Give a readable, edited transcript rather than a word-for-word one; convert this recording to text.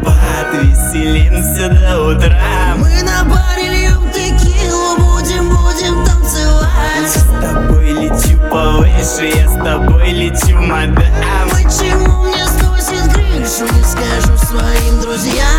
водопад, веселимся до утра. Мы на баре льем текилу, будем танцевать. С тобой лечу повыше, я с тобой лечу, мадам. Почему мне сносит крышу, не скажу своим друзьям.